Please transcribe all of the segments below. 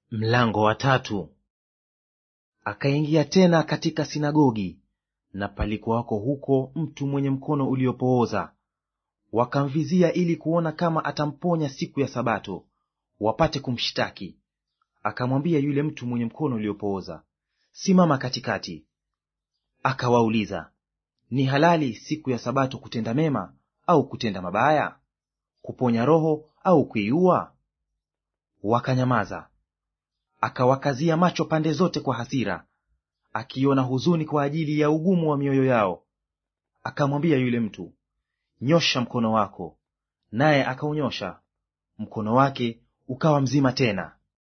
Mlango wa tatu. Akaingia tena katika sinagogi, na palikuwako huko mtu mwenye mkono uliopooza. Wakamvizia ili kuona kama atamponya siku ya Sabato, wapate kumshtaki. Akamwambia yule mtu mwenye mkono uliopooza, simama katikati. Akawauliza, ni halali siku ya Sabato kutenda mema au kutenda mabaya, kuponya roho au kuiua? Wakanyamaza. Akawakazia macho pande zote kwa hasira, akiona huzuni kwa ajili ya ugumu wa mioyo yao. Akamwambia yule mtu, nyosha mkono wako. Naye akaunyosha, mkono wake ukawa mzima tena.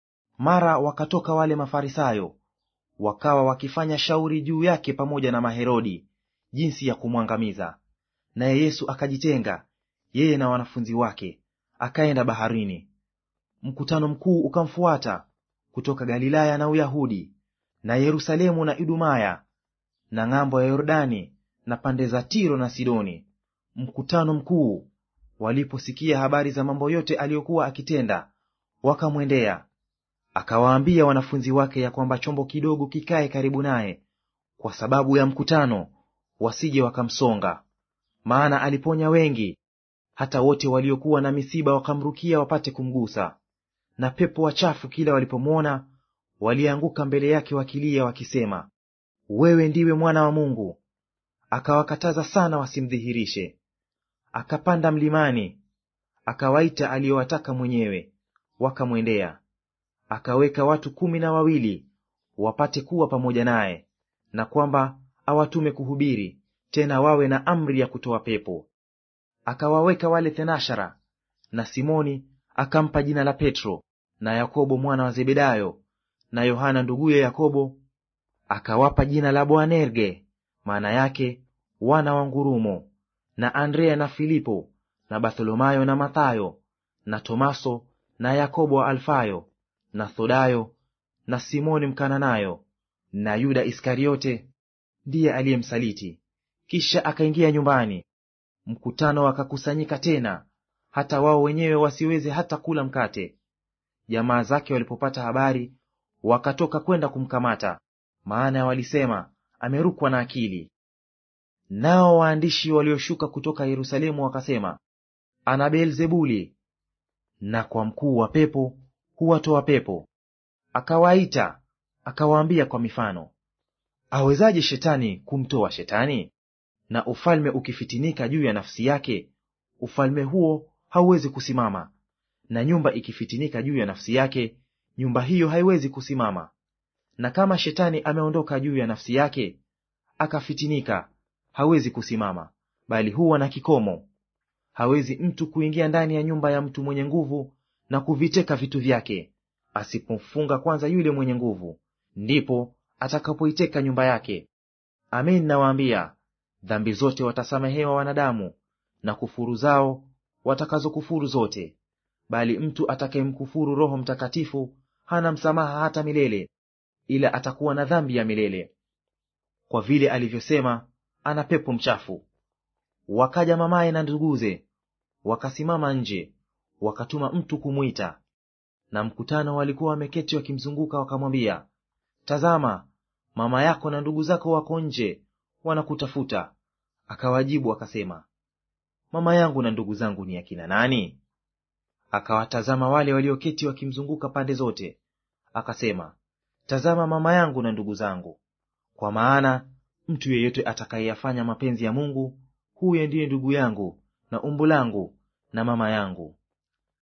Mara wakatoka wale Mafarisayo, wakawa wakifanya shauri juu yake pamoja na Maherodi, jinsi ya kumwangamiza. Naye Yesu akajitenga, yeye na wanafunzi wake, akaenda baharini. Mkutano mkuu ukamfuata kutoka Galilaya na Uyahudi na Yerusalemu na Idumaya na ng'ambo ya Yordani na pande za Tiro na Sidoni. Mkutano mkuu waliposikia habari za mambo yote aliyokuwa akitenda, wakamwendea. Akawaambia wanafunzi wake ya kwamba chombo kidogo kikae karibu naye, kwa sababu ya mkutano, wasije wakamsonga. Maana aliponya wengi, hata wote waliokuwa na misiba wakamrukia wapate kumgusa. Na pepo wachafu kila walipomwona walianguka mbele yake wakilia wakisema, wewe ndiwe Mwana wa Mungu. Akawakataza sana wasimdhihirishe. Akapanda mlimani, akawaita aliyowataka mwenyewe, wakamwendea. Akaweka watu 12 wapate kuwa pamoja naye, na kwamba awatume kuhubiri, tena wawe na amri ya kutoa pepo. Akawaweka wale 12, na Simoni akampa jina la Petro, na Yakobo mwana wa Zebedayo, na Yohana nduguye Yakobo akawapa jina la Boanerge, maana yake wana wa ngurumo, na Andrea na Filipo na Bartholomayo na Mathayo na Tomaso na Yakobo wa Alfayo na Thodayo na Simoni Mkananayo na Yuda Iskariote ndiye aliyemsaliti. Kisha akaingia nyumbani. Mkutano wakakusanyika tena, hata wao wenyewe wasiweze hata kula mkate. Jamaa zake walipopata habari, wakatoka kwenda kumkamata, maana walisema, amerukwa na akili. Nao waandishi walioshuka kutoka Yerusalemu wakasema, ana Beelzebuli, na kwa mkuu wa pepo huwatoa pepo. Akawaita akawaambia kwa mifano, awezaje shetani kumtoa shetani? Na ufalme ukifitinika juu ya nafsi yake, ufalme huo hauwezi kusimama. Na nyumba ikifitinika juu ya nafsi yake, nyumba hiyo haiwezi kusimama. Na kama shetani ameondoka juu ya nafsi yake, akafitinika, hawezi kusimama, bali huwa na kikomo. Hawezi mtu kuingia ndani ya nyumba ya mtu mwenye nguvu na kuviteka vitu vyake, asipomfunga kwanza yule mwenye nguvu, ndipo atakapoiteka nyumba yake. Amin, nawaambia, dhambi zote watasamehewa wanadamu, na kufuru zao watakazokufuru zote. Bali mtu atakayemkufuru Roho Mtakatifu hana msamaha hata milele, ila atakuwa na dhambi ya milele, kwa vile alivyosema ana pepo mchafu. Wakaja mamaye na nduguze, wakasimama nje, wakatuma mtu kumwita. Na mkutano walikuwa wameketi wakimzunguka, wakamwambia, tazama, mama yako na ndugu zako wako nje, wanakutafuta. Akawajibu akasema, mama yangu na ndugu zangu ni akina nani? Akawatazama wale walioketi wakimzunguka pande zote, akasema, tazama mama yangu na ndugu zangu. Kwa maana mtu yeyote atakayeyafanya mapenzi ya Mungu, huyo ndiye ndugu yangu na umbu langu na mama yangu.